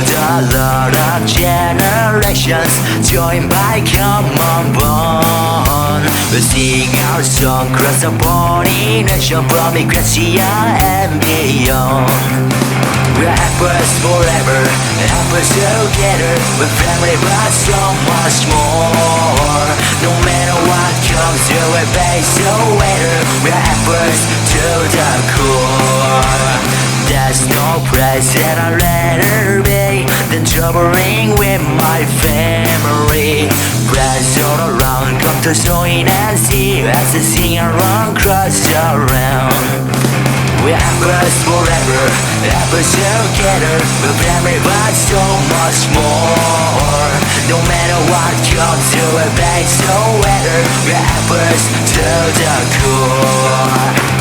the Lord of generations, joined by common bond. We sing our song across the pollination from Ecclesia and beyond. We're apples forever, apples together. We're family but so much more. No matter what comes your way, face the weather. We're apples to the core. There's no place that I'd rather be than traveling with my family. Friends all around, come to join and see as we sing along, cross around. We're apples forever, apples together. We're family but so much more. No matter what comes to a face the weather. We're apples to the core.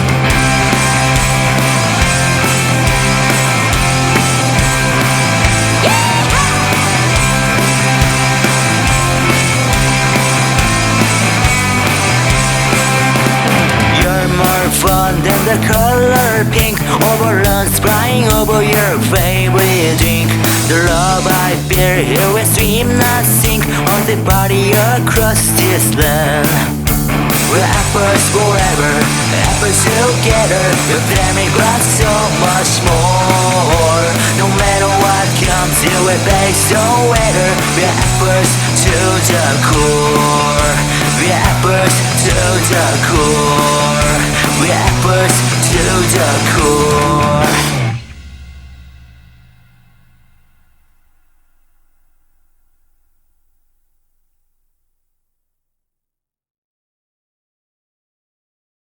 Fun than the color pink, overruns crying over your favorite drink. The love I bear here we stream not sink on the body across this land. We're apples forever, apples together. Your family but so much more. No matter what comes your way, face the weather. We're apples to the core. We're apples to the core. We're apples to the core.